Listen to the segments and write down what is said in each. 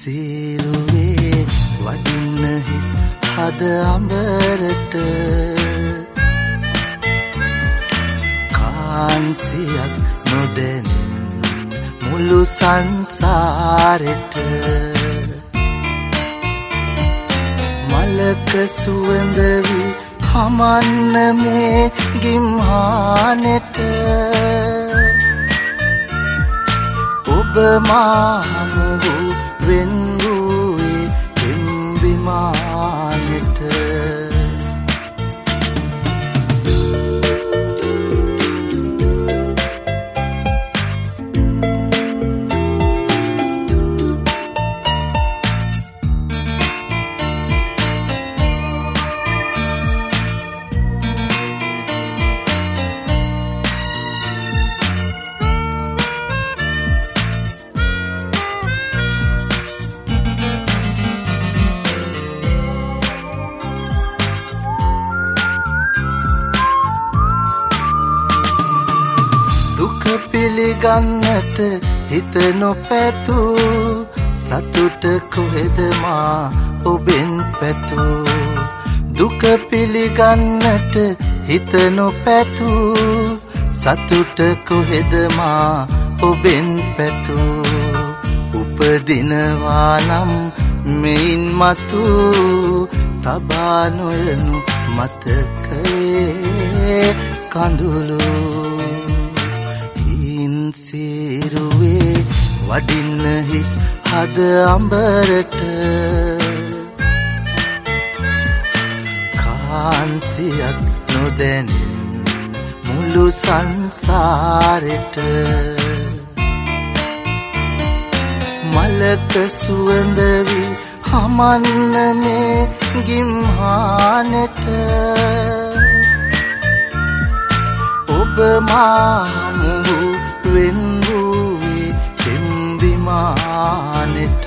සීරුවේ වඩින්න හිස් හද අඹරට කාන්සියක් නොදැනින් මුළු සංසාරෙට මලක සුවඳ වී හමන්න මේ ගිම්හානෙට ඔබ මාහමු වෙන් වූයේ එම්බිමානෙට පිළිගන්නට හිත නොපැතු සතුට කොහෙද මා ඔබෙන් පැතු දුක පිළිගන්නට හිත නොපැතු සතුට කොහෙද මා ඔබෙන් පැතු උපදිනවා නම් මෙයින් මතු තබා නොයනු මතකයේ කඳුළු සීරුවේ වඩින්න හිස් හද අඹරට කාන්සියක් නොදැනින් මුළු සංසාරෙට මලක සුවඳ වී හමන්න මේ ගිම්හානෙට ඔබ මාහමු වෙන් වූයේ එම්බිමානෙට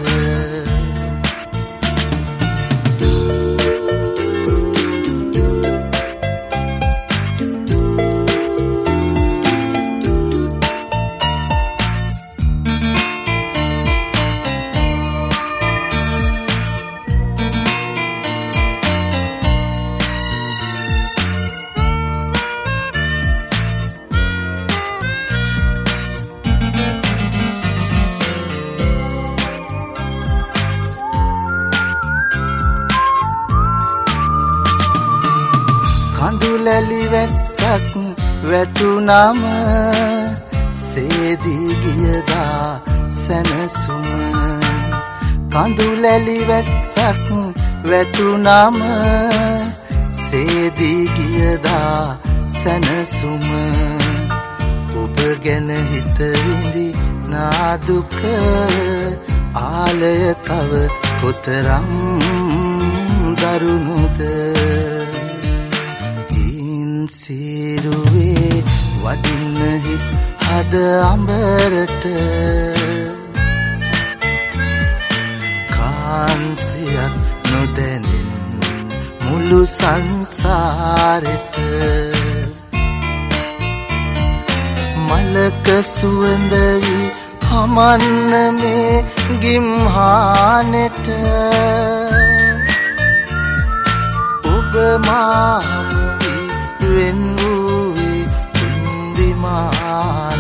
කඳුලැලි වැස්සක් වැටුනම සේදී ගියදා සැනසුම කඳුලැලි වැස්සක් වැටුනම සේදී ගියදා සැනසුම ඔබ ගැන හිත විඳි නාදුක ආලය තව කොතරම් දරුණුද සීරුවේ වඩින්න හිස් හද අඹරට කාන්සියක් නොදැනින් මුළු සංසාරෙට මලක සුවඳ වී හමන්න මේ ගිම්හානෙට ඔබ මාහමු වෙන් වූයේ එම්බිමානෙට